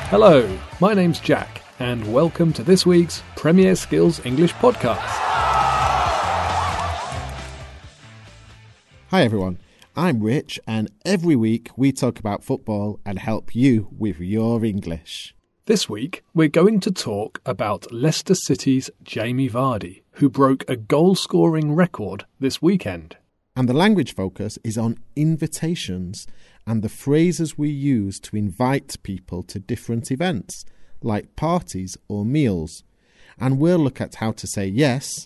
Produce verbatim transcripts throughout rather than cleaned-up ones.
Hello, my name's Jack, and welcome to this week's Premier Skills English podcast. Hi everyone, I'm Rich, and every week we talk about football and help you with your English. This week, we're going to talk about Leicester City's Jamie Vardy, who broke a goal-scoring record this weekend. And the language focus is on invitations and the phrases we use to invite people to different events, like parties or meals. And we'll look at how to say yes,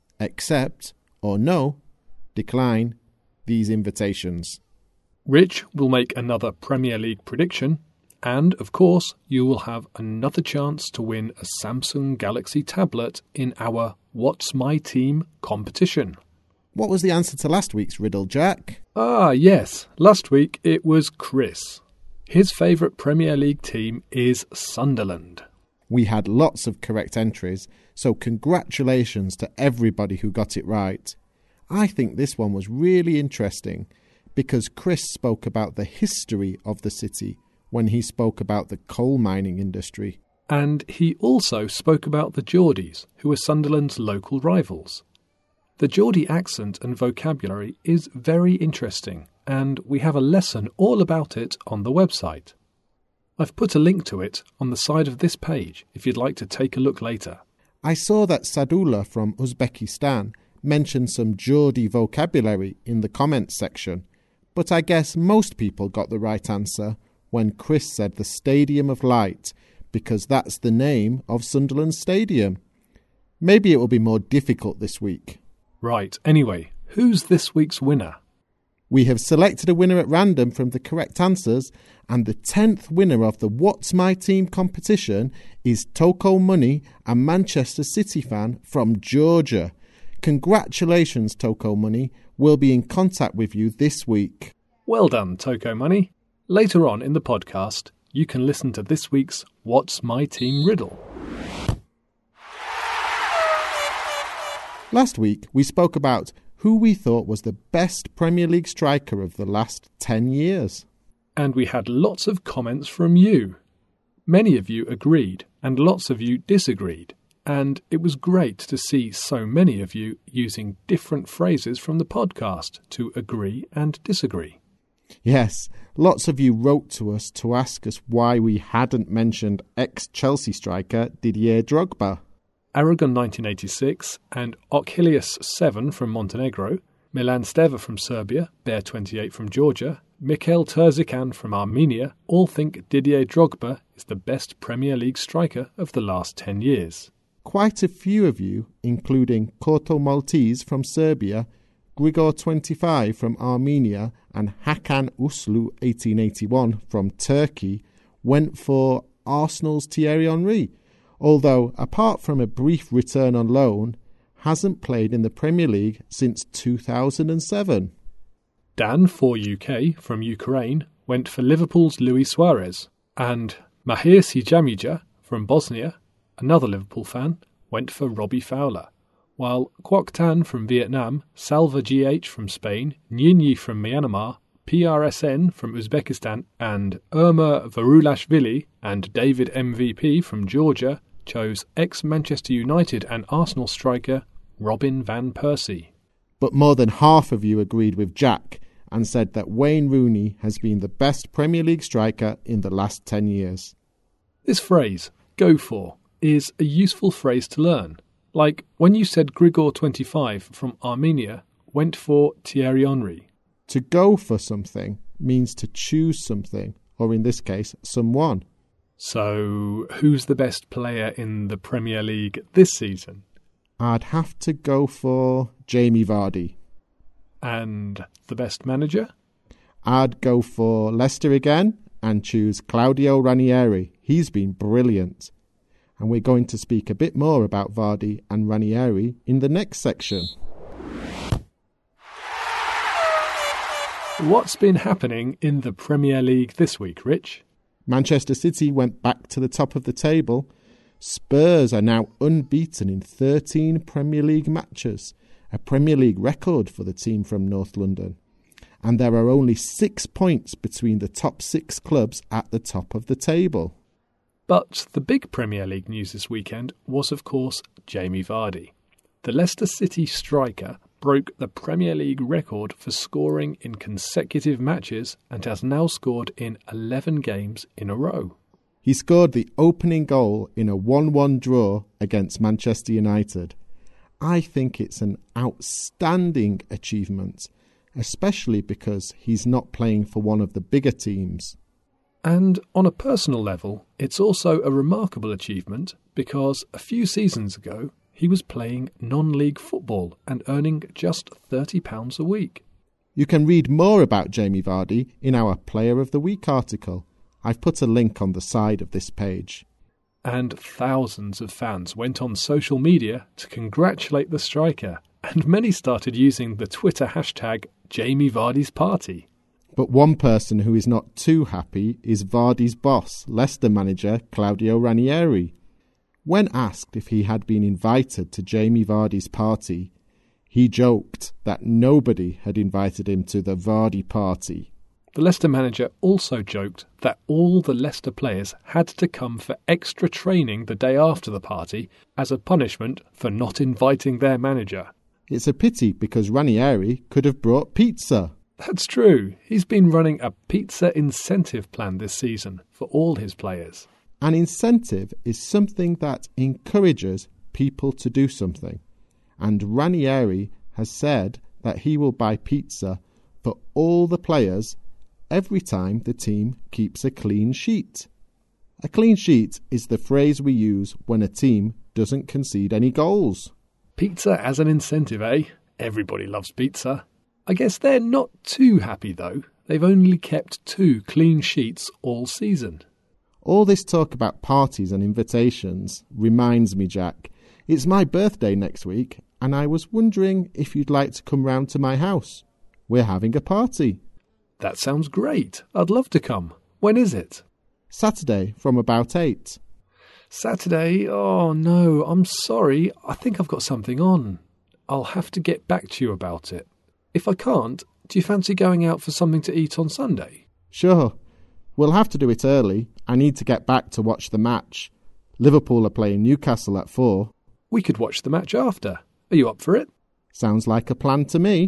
accept, or no, decline these invitations. Rich will make another Premier League prediction, and, of course, you will have another chance to win a Samsung Galaxy tablet in our What's My Team competition. What was the answer to last week's riddle, Jack? Ah, yes. Last week it was Chris. His favourite Premier League team is Sunderland. We had lots of correct entries, so congratulations to everybody who got it right. I think this one was really interesting because Chris spoke about the history of the city when he spoke about the coal mining industry. And he also spoke about the Geordies, who are Sunderland's local rivals. The Geordie accent and vocabulary is very interesting, and we have a lesson all about it on the website. I've put a link to it on the side of this page if you'd like to take a look later. I saw that Sadullah from Uzbekistan mentioned some Geordie vocabulary in the comments section, but I guess most people got the right answer when Chris said the Stadium of Light, because that's the name of Sunderland Stadium. Maybe it will be more difficult this week. Right, anyway, who's this week's winner? We have selected a winner at random from the correct answers, and the tenth winner of the What's My Team competition is Toko Money, a Manchester City fan from Georgia. Congratulations, Toko Money. We'll be in contact with you this week. Well done, Toko Money. Later on in the podcast, you can listen to this week's What's My Team riddle. Last week, we spoke about who we thought was the best Premier League striker of the last ten years. And we had lots of comments from you. Many of you agreed, and lots of you disagreed. And it was great to see so many of you using different phrases from the podcast to agree and disagree. Yes, lots of you wrote to us to ask us why we hadn't mentioned ex-Chelsea striker Didier Drogba. Aragon nineteen eighty-six and Ochilius seven from Montenegro, Milan Steva from Serbia, Bear twenty-eight from Georgia, Mikhail Terzikan from Armenia all think Didier Drogba is the best Premier League striker of the last ten years. Quite a few of you, including Korto Maltese from Serbia, Grigor twenty-five from Armenia and Hakan Uslu eighteen eighty-one from Turkey, went for Arsenal's Thierry Henry, although, apart from a brief return on loan, hasn't played in the Premier League since two thousand seven. Dan for U K from Ukraine went for Liverpool's Luis Suarez, and Mahir Sijamija from Bosnia, another Liverpool fan, went for Robbie Fowler, while Quoc Tan from Vietnam, Salva G H from Spain, Nyinyi from Myanmar, P R S N from Uzbekistan, and Irma Varulashvili and David M V P from Georgia chose ex-Manchester United and Arsenal striker Robin van Persie. But more than half of you agreed with Jack and said that Wayne Rooney has been the best Premier League striker in the last ten years. This phrase, go for, is a useful phrase to learn. Like when you said Grigor twenty-five from Armenia went for Thierry Henry. To go for something means to choose something, or in this case, someone. So, who's the best player in the Premier League this season? I'd have to go for Jamie Vardy. And the best manager? I'd go for Leicester again and choose Claudio Ranieri. He's been brilliant. And we're going to speak a bit more about Vardy and Ranieri in the next section. What's been happening in the Premier League this week, Rich? Manchester City went back to the top of the table. Spurs are now unbeaten in thirteen Premier League matches, a Premier League record for the team from North London. And there are only six points between the top six clubs at the top of the table. But the big Premier League news this weekend was, of course, Jamie Vardy. The Leicester City striker broke the Premier League record for scoring in consecutive matches and has now scored in eleven games in a row. He scored the opening goal in a one one draw against Manchester United. I think it's an outstanding achievement, especially because he's not playing for one of the bigger teams. And on a personal level, it's also a remarkable achievement because a few seasons ago, he was playing non-league football and earning just thirty pounds a week. You can read more about Jamie Vardy in our Player of the Week article. I've put a link on the side of this page. And thousands of fans went on social media to congratulate the striker, and many started using the Twitter hashtag Jamie Vardy's Party. But one person who is not too happy is Vardy's boss, Leicester manager Claudio Ranieri. When asked if he had been invited to Jamie Vardy's party, he joked that nobody had invited him to the Vardy party. The Leicester manager also joked that all the Leicester players had to come for extra training the day after the party as a punishment for not inviting their manager. It's a pity because Ranieri could have brought pizza. That's true. He's been running a pizza incentive plan this season for all his players. An incentive is something that encourages people to do something. And Ranieri has said that he will buy pizza for all the players every time the team keeps a clean sheet. A clean sheet is the phrase we use when a team doesn't concede any goals. Pizza as an incentive, eh? Everybody loves pizza. I guess they're not too happy, though. They've only kept two clean sheets all season. All this talk about parties and invitations reminds me, Jack, it's my birthday next week, and I was wondering if you'd like to come round to my house. We're having a party. That sounds great. I'd love to come. When is it? Saturday from about eight. Saturday? Oh no, I'm sorry. I think I've got something on. I'll have to get back to you about it. If I can't, do you fancy going out for something to eat on Sunday? Sure. We'll have to do it early. I need to get back to watch the match. Liverpool are playing Newcastle at four. We could watch the match after. Are you up for it? Sounds like a plan to me.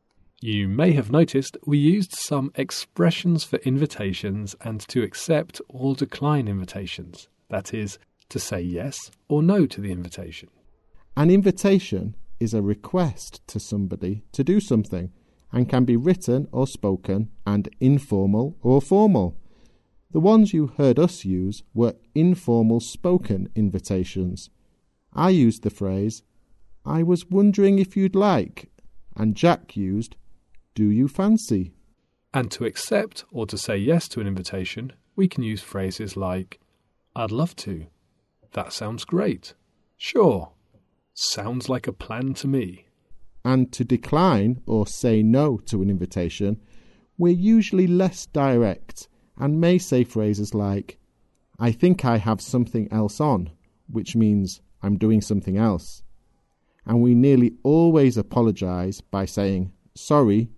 You may have noticed we used some expressions for invitations and to accept or decline invitations. That is, to say yes or no to the invitation. An invitation is a request to somebody to do something and can be written or spoken and informal or formal. The ones you heard us use were informal spoken invitations. I used the phrase, I was wondering if you'd like, and Jack used, do you fancy? And to accept or to say yes to an invitation, we can use phrases like, I'd love to. That sounds great. Sure. Sounds like a plan to me. And to decline or say no to an invitation, we're usually less direct and may say phrases like, I think I have something else on, which means I'm doing something else. And we nearly always apologise by saying, sorry,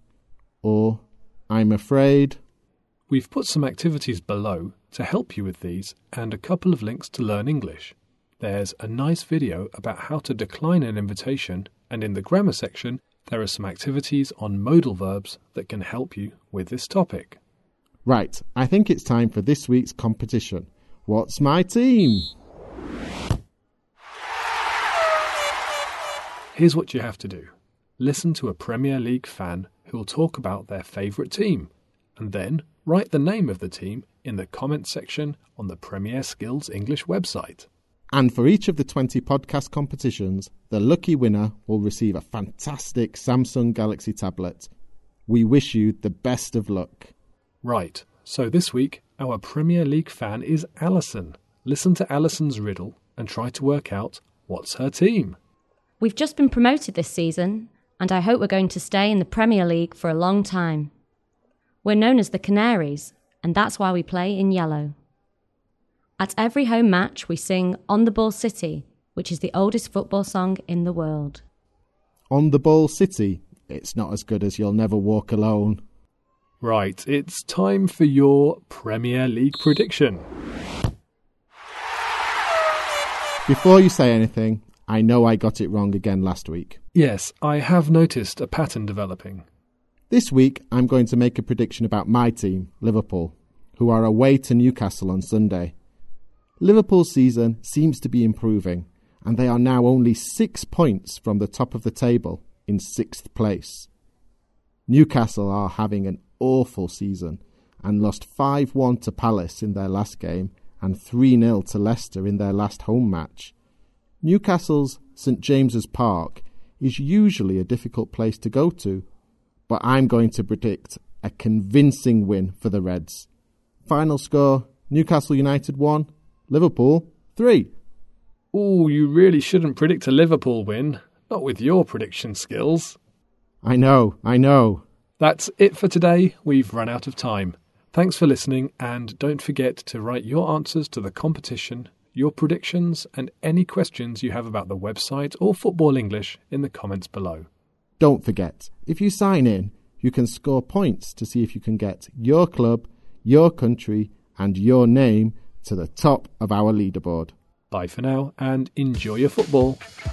or I'm afraid. We've put some activities below to help you with these and a couple of links to learn English. There's a nice video about how to decline an invitation, and in the grammar section, there are some activities on modal verbs that can help you with this topic. Right, I think it's time for this week's competition. What's my team? Here's what you have to do. Listen to a Premier League fan who will talk about their favourite team, and then write the name of the team in the comments section on the Premier Skills English website. And for each of the twenty podcast competitions, the lucky winner will receive a fantastic Samsung Galaxy tablet. We wish you the best of luck. Right, so this week our Premier League fan is Alison. Listen to Alison's riddle and try to work out what's her team. We've just been promoted this season, and I hope we're going to stay in the Premier League for a long time. We're known as the Canaries, and that's why we play in yellow. At every home match, we sing On the Ball City, which is the oldest football song in the world. On the Ball City? It's not as good as You'll Never Walk Alone. Right, it's time for your Premier League prediction. Before you say anything, I know I got it wrong again last week. Yes, I have noticed a pattern developing. This week, I'm going to make a prediction about my team, Liverpool, who are away to Newcastle on Sunday. Liverpool's season seems to be improving, and they are now only six points from the top of the table in sixth place. Newcastle are having an awful season and lost five one to Palace in their last game and three nil to Leicester in their last home match. Newcastle's St James's Park is usually a difficult place to go to, but I'm going to predict a convincing win for the Reds. Final score, Newcastle United one, Liverpool three. Ooh, you really shouldn't predict a Liverpool win, not with your prediction skills. I know, I know. That's it for today. We've run out of time. Thanks for listening, and don't forget to write your answers to the competition, your predictions, and any questions you have about the website or Football English in the comments below. Don't forget, if you sign in, you can score points to see if you can get your club, your country, and your name to the top of our leaderboard. Bye for now, and enjoy your football.